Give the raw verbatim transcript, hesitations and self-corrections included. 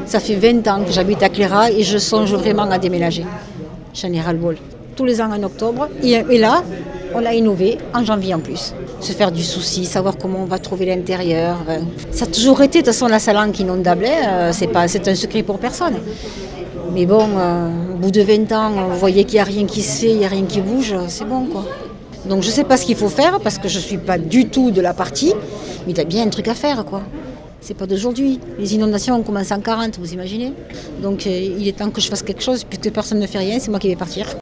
Ça fait vingt ans que j'habite à Cléra et je songe vraiment à déménager. J'en ai ras-le-bol. Tous les ans en octobre. Et là, on a innové en janvier en plus. Se faire du souci, savoir comment on va trouver l'intérieur. Ça a toujours été, de toute façon, la Salanque inondable, c'est pas, c'est un secret pour personne. Mais bon, euh, au bout de vingt ans, vous voyez qu'il n'y a rien qui se fait, il n'y a rien qui bouge, c'est bon quoi. Donc je ne sais pas ce qu'il faut faire parce que je ne suis pas du tout de la partie, mais il y a bien un truc à faire quoi. C'est pas d'aujourd'hui. Les inondations ont commencé en quarante, vous imaginez. Donc euh, il est temps que je fasse quelque chose, puisque personne ne fait rien, c'est moi qui vais partir.